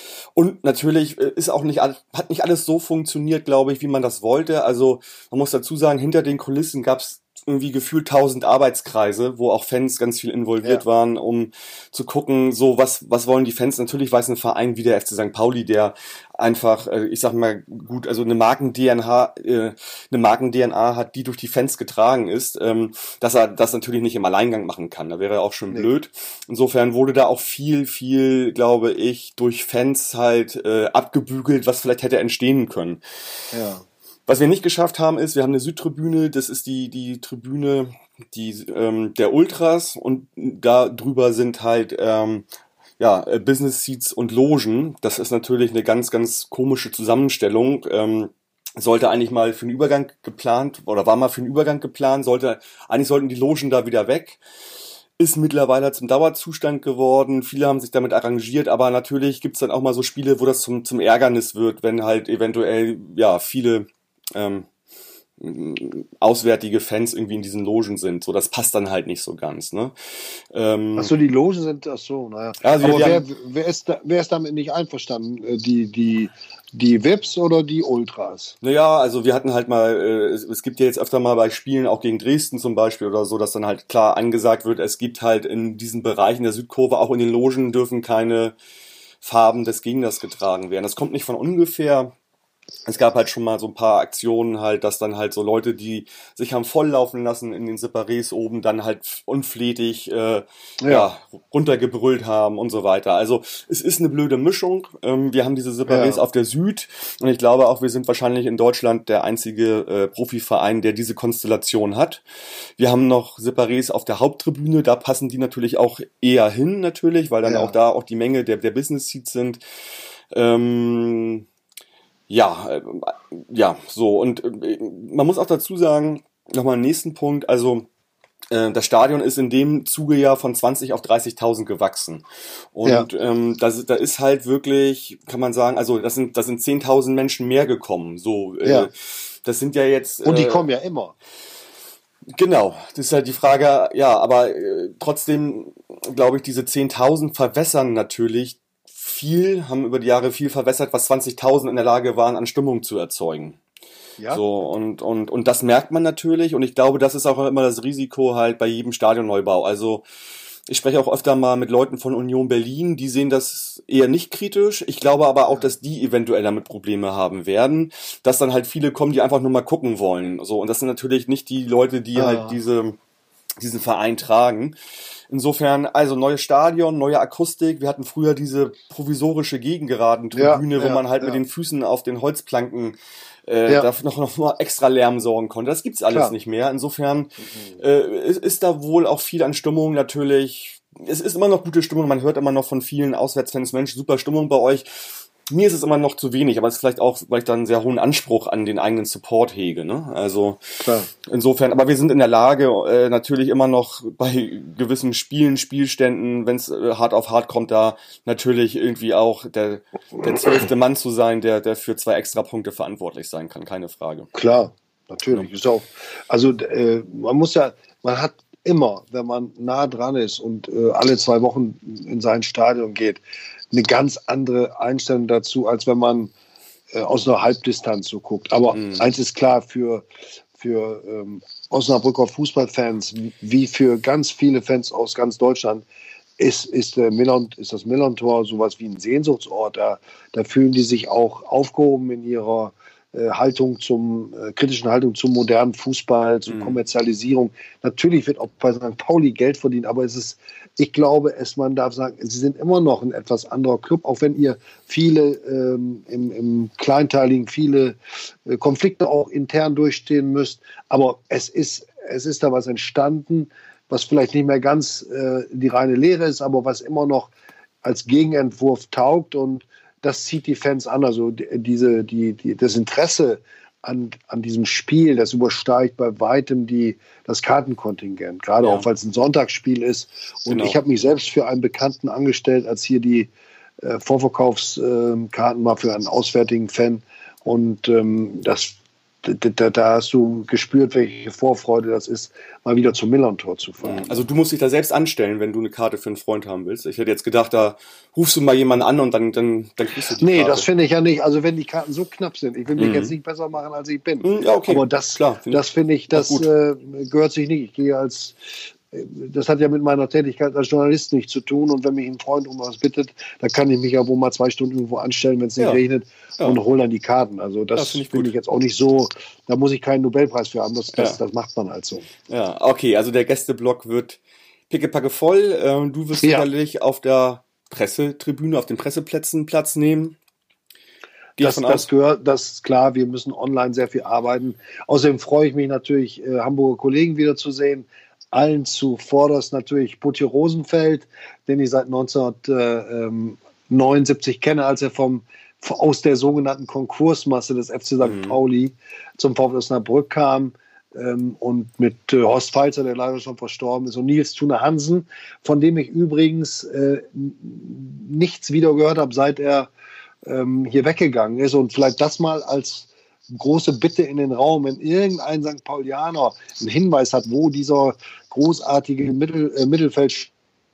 Und natürlich ist auch nicht, hat nicht alles so funktioniert, glaube ich, wie man das wollte. Also man muss dazu sagen, hinter den Kulissen gab es irgendwie gefühlt tausend Arbeitskreise, wo auch Fans ganz viel involviert Ja. waren, um zu gucken, so was was wollen die Fans. Natürlich weiß ein Verein wie der F C Sankt Pauli, der einfach, äh, ich sag mal gut, also eine Marken-D N A, äh, eine Marken-D N A hat, die durch die Fans getragen ist, ähm, dass er das natürlich nicht im Alleingang machen kann. Da wäre er auch schon Nee. blöd. Insofern wurde da auch viel, viel, glaube ich, durch Fans halt äh, abgebügelt, was vielleicht hätte entstehen können. Ja. Was wir nicht geschafft haben, ist, wir haben eine Südtribüne, das ist die die Tribüne die ähm, der Ultras und da drüber sind halt ähm, ja äh, Business Seats und Logen. Das ist natürlich eine ganz ganz komische Zusammenstellung. Ähm, sollte eigentlich mal für einen Übergang geplant oder war mal für einen Übergang geplant. Sollte eigentlich sollten die Logen da wieder weg. Ist mittlerweile zum Dauerzustand geworden. Viele haben sich damit arrangiert, aber natürlich gibt's dann auch mal so Spiele, wo das zum zum Ärgernis wird, wenn halt eventuell ja viele ähm, auswärtige Fans irgendwie in diesen Logen sind. So, das passt dann halt nicht so ganz, ne? Ähm, Ach so, die Logen sind, ach so, naja. Also Aber wir wer, haben- wer, ist da, wer ist damit nicht einverstanden? Äh, Die, die, die V I Ps oder die Ultras? Naja, also wir hatten halt mal, äh, es, es gibt ja jetzt öfter mal bei Spielen, auch gegen Dresden zum Beispiel oder so, dass dann halt klar angesagt wird, es gibt halt in diesen Bereichen der Südkurve, auch in den Logen dürfen keine Farben des Gegners getragen werden. Das kommt nicht von ungefähr. Es gab halt schon mal so ein paar Aktionen halt, dass dann halt so Leute, die sich haben volllaufen lassen in den Separés oben, dann halt unflätig äh, ja. Ja. runtergebrüllt haben und so weiter. Also es ist eine blöde Mischung. Ähm, wir haben diese Separés Ja. auf der Süd und ich glaube auch, wir sind wahrscheinlich in Deutschland der einzige äh, Profiverein, der diese Konstellation hat. Wir haben noch Separés auf der Haupttribüne, da passen die natürlich auch eher hin natürlich, weil dann Ja. auch da auch die Menge der, der Business Seats sind. Ähm, Ja, äh, ja, so. Und äh, man muss auch dazu sagen, nochmal einen nächsten Punkt, also äh, das Stadion ist in dem Zuge ja von zwanzig auf dreißigtausend gewachsen. Und ähm, das, da ist halt wirklich, kann man sagen, also das sind, das sind zehntausend Menschen mehr gekommen. So, äh, Ja. das sind ja jetzt. Und die äh, kommen ja immer. Genau, das ist halt die Frage, ja, aber äh, trotzdem glaube ich, diese zehntausend verwässern natürlich viel, haben über die Jahre viel verwässert, was zwanzigtausend in der Lage waren, an Stimmung zu erzeugen. Ja. So, und, und, und das merkt man natürlich und ich glaube, das ist auch immer das Risiko halt bei jedem Stadionneubau. Also ich spreche auch öfter mal mit Leuten von Union Berlin, die sehen das eher nicht kritisch. Ich glaube aber auch, dass die eventuell damit Probleme haben werden, dass dann halt viele kommen, die einfach nur mal gucken wollen. So, und das sind natürlich nicht die Leute, die Ah. halt diese diesen Verein tragen. Insofern, also neues Stadion, neue Akustik. Wir hatten früher diese provisorische Gegengeraden-Tribüne, ja, wo ja, man halt ja. mit den Füßen auf den Holzplanken äh, Ja. dafür noch, noch mal extra Lärm sorgen konnte. Das gibt's alles Klar. nicht mehr. Insofern äh, ist, ist da wohl auch viel an Stimmung natürlich. Es ist immer noch gute Stimmung. Man hört immer noch von vielen Auswärtsfans, Mensch, super Stimmung bei euch. Mir ist es immer noch zu wenig, aber es ist vielleicht auch, weil ich da einen sehr hohen Anspruch an den eigenen Support hege, ne? Also Klar. insofern, aber wir sind in der Lage, äh, natürlich immer noch bei gewissen Spielen, Spielständen, wenn es äh, hart auf hart kommt, da natürlich irgendwie auch der der zwölfte Mann zu sein, der der für zwei Extrapunkte verantwortlich sein kann, keine Frage. Klar, natürlich. Ist auch, also äh, man muss ja, man hat immer, wenn man nah dran ist und äh, alle zwei Wochen in sein Stadion geht, eine ganz andere Einstellung dazu, als wenn man äh, aus einer Halbdistanz so guckt. Aber Mhm. eins ist klar, für, für ähm, Osnabrücker Fußballfans, wie für ganz viele Fans aus ganz Deutschland, ist, ist, der Millern, ist das Millerntor sowas wie ein Sehnsuchtsort. Da, da fühlen die sich auch aufgehoben in ihrer äh, Haltung zum, äh, kritischen Haltung zum modernen Fußball, zur Mhm. Kommerzialisierung. Natürlich wird auch bei Sankt Pauli Geld verdient, aber es ist, ich glaube, es, man darf sagen, sie sind immer noch ein etwas anderer Club, auch wenn ihr viele ähm, im, im Kleinteiligen, viele äh, Konflikte auch intern durchstehen müsst. Aber es ist, es ist da was entstanden, was vielleicht nicht mehr ganz äh, die reine Lehre ist, aber was immer noch als Gegenentwurf taugt, und das zieht die Fans an. Also die, diese, die, die, das Interesse an, an diesem Spiel, das übersteigt bei weitem die, das Kartenkontingent, gerade Ja. auch weil es ein Sonntagsspiel ist. Und Genau. ich habe mich selbst für einen Bekannten angestellt, als hier die äh, Vorverkaufskarten war für einen auswärtigen Fan. Und ähm, das Da, da, da hast du gespürt, welche Vorfreude das ist, mal wieder zum Millerntor zu fahren. Also du musst dich da selbst anstellen, wenn du eine Karte für einen Freund haben willst. Ich hätte jetzt gedacht, da rufst du mal jemanden an und dann, dann, dann kriegst du die Nee, Karte. das finde ich ja nicht. Also wenn die Karten so knapp sind, ich will mich Mhm. jetzt nicht besser machen, als ich bin. Mhm, ja, okay. Aber das, Klar, finde das finde ich, das auch gut. äh, gehört sich nicht. Ich gehe als, äh, das hat ja mit meiner Tätigkeit als Journalist nichts zu tun. Und wenn mich ein Freund um was bittet, dann kann ich mich ja wohl mal zwei Stunden irgendwo anstellen, wenn es nicht Ja. regnet, Ja. und hole dann die Karten. Also das, Das finde ich finde gut. ich jetzt auch nicht so, da muss ich keinen Nobelpreis für haben. Das, das, Ja. das macht man halt so. Ja, okay, also der Gästeblock wird pickepacke voll. Ähm, du wirst Ja. sicherlich auf der Pressetribüne, auf den Presseplätzen Platz nehmen. Gehe ich Das, von das aus. gehört, das ist klar, wir müssen online sehr viel arbeiten. Außerdem freue ich mich natürlich, äh, Hamburger Kollegen wiederzusehen. Allen zuvorderst natürlich Putti Rosenfeld, den ich seit neunzehnhundertneunundsiebzig kenne, als er vom, aus der sogenannten Konkursmasse des F C Sankt Mhm. Pauli zum VfL Osnabrück kam. Ähm, und mit äh, Horst Pfalzer, der leider schon verstorben ist, und Nils Thune Hansen, von dem ich übrigens äh, n- nichts wieder gehört habe, seit er ähm, hier weggegangen ist. Und vielleicht das mal als große Bitte in den Raum, wenn irgendein Sankt Paulianer einen Hinweis hat, wo dieser großartige Mittel, äh, Mittelfeldspieler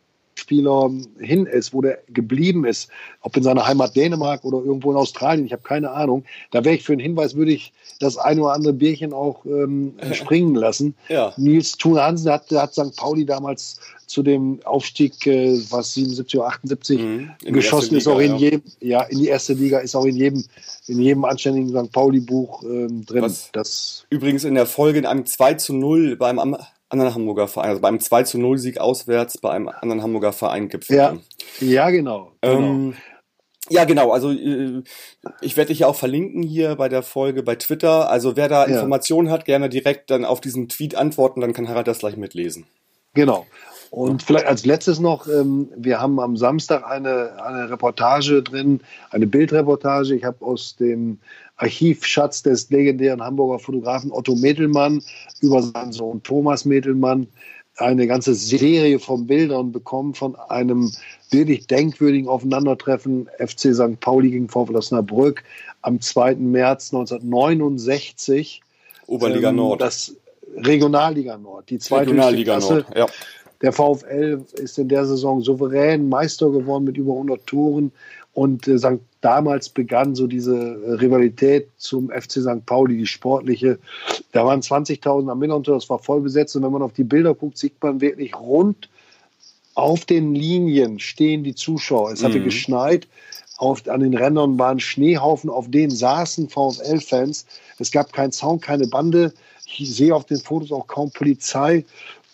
hin ist, wo der geblieben ist, ob in seiner Heimat Dänemark oder irgendwo in Australien, ich habe keine Ahnung, da wäre ich für einen Hinweis, würde ich das ein oder andere Bierchen auch ähm, springen lassen. Ja. Nils Thune Hansen, der hat, der hat Sankt Pauli damals zu dem Aufstieg, äh, was siebenundsiebzig oder achtundsiebzig, Mhm. In die geschossen, erste ist auch Liga, in ja. jedem, ja, in die erste Liga, ist auch in jedem, in jedem anständigen Sankt Pauli-Buch ähm, drin. Was? Das, Übrigens in der Folge in einem zwei zu null bei einem am- anderen Hamburger Verein, also bei einem zwei zu null Sieg auswärts bei einem anderen Hamburger Verein gipfelte. ja, ja, genau. genau. Ähm, ja, genau. Also äh, ich werde dich ja auch verlinken hier bei der Folge bei Twitter. Also wer da Ja. Informationen hat, gerne direkt dann auf diesen Tweet antworten, dann kann Harald das gleich mitlesen. Genau. Und vielleicht als letztes noch, ähm, wir haben am Samstag eine, eine Reportage drin, eine Bildreportage. Ich habe aus dem Archivschatz des legendären Hamburger Fotografen Otto Metelmann über seinen Sohn Thomas Metelmann eine ganze Serie von Bildern bekommen von einem wirklich denkwürdigen Aufeinandertreffen F C Sankt Pauli gegen VfL Osnabrück am zweiten März neunzehnhundertneunundsechzig. Oberliga Ähm, Nord. Das Regionalliga Nord, die zweite Regionalliga Klasse. Nord, ja. Der VfL ist in der Saison souverän Meister geworden mit über hundert Toren. Und äh, Sankt, damals begann so diese äh, Rivalität zum F C Sankt Pauli, die sportliche. Da waren zwanzigtausend am Millerntor, das war voll besetzt. Und wenn man auf die Bilder guckt, sieht man wirklich rund auf den Linien stehen die Zuschauer. Es hatte Mhm. geschneit. Auf, an den Rändern waren Schneehaufen, auf denen saßen VfL-Fans. Es gab keinen Zaun, keine Bande. Ich sehe auf den Fotos auch kaum Polizei.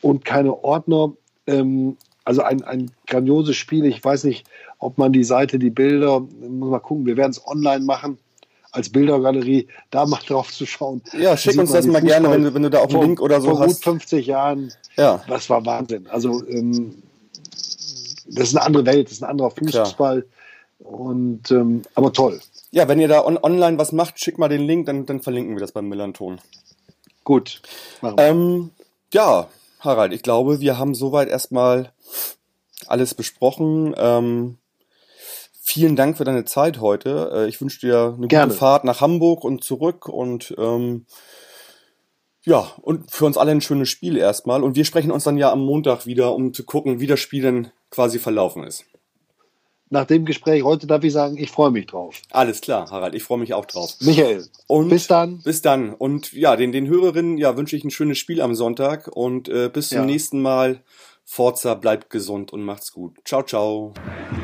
und keine Ordner. Ähm, also ein, ein grandioses Spiel. Ich weiß nicht, ob man die Seite, die Bilder, muss mal gucken, wir werden es online machen, als Bildergalerie, da mal drauf zu schauen. Ja, schick uns das mal gerne, wenn du, wenn du da auch einen vor, Link oder so vor hast. Vor gut fünfzig Jahren, ja. Das war Wahnsinn. Also ähm, das ist eine andere Welt, das ist ein anderer Fußball. Und, ähm, aber toll. Ja, wenn ihr da on- online was macht, schickt mal den Link, dann, dann verlinken wir das beim Millanton. Gut, machen wir. Ähm, ja, Harald, ich glaube, wir haben soweit erstmal alles besprochen. Ähm, vielen Dank für deine Zeit heute. Äh, ich wünsche dir eine Gerne. gute Fahrt nach Hamburg und zurück und ähm, ja, und für uns alle ein schönes Spiel erstmal. Und wir sprechen uns dann ja am Montag wieder, um zu gucken, wie das Spiel denn quasi verlaufen ist. Nach dem Gespräch heute darf ich sagen, ich freue mich drauf. Alles klar, Harald, ich freue mich auch drauf. Michael, und bis dann. Bis dann. Und ja, den, den Hörerinnen ja, wünsche ich ein schönes Spiel am Sonntag und äh, bis zum Ja. nächsten Mal. Forza, bleibt gesund und macht's gut. Ciao, ciao.